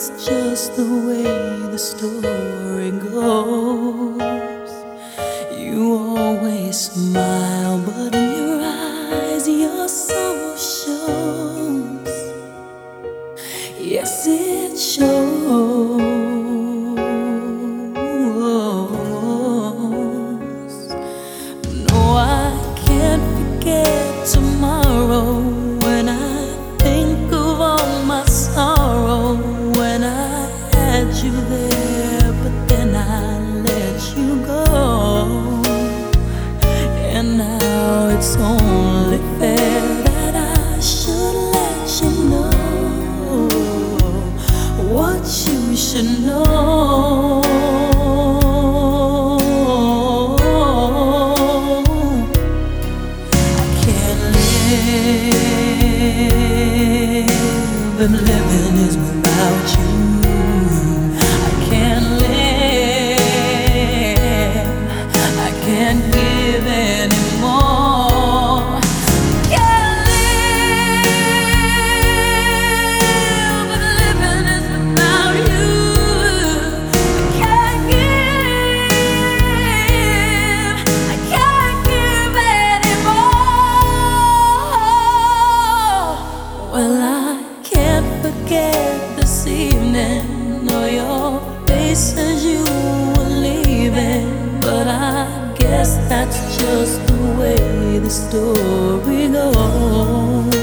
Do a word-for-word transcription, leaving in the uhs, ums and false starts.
that's just the way the story goes. You always smile, but in your eyes your sorrow shows. Yes, it shows. No, I can't forget tomorrow when I think of all my sorrow. When I had you there, but then I let you go. And now it's only fair that I should let you know what you should know. I can't live if living is without you. I can't live, I can't give anymore. Can't live if living is without you. I can't give, I can't give anymore. Well, I can't forget this evening, or your face as you were leaving. But I guess that's just the way the story goes.